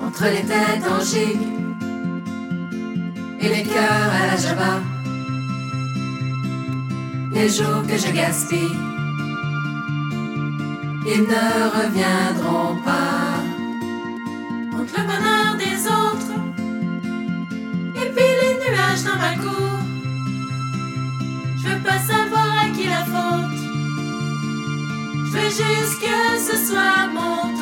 entre les têtes en gigue et les cœurs à la java. Les jours que je gaspille, ils ne reviendront pas. Entre le bonheur des autres et puis les nuages dans ma cour, je veux pas savoir à qui la faute. Je veux juste que ce soit mon tour.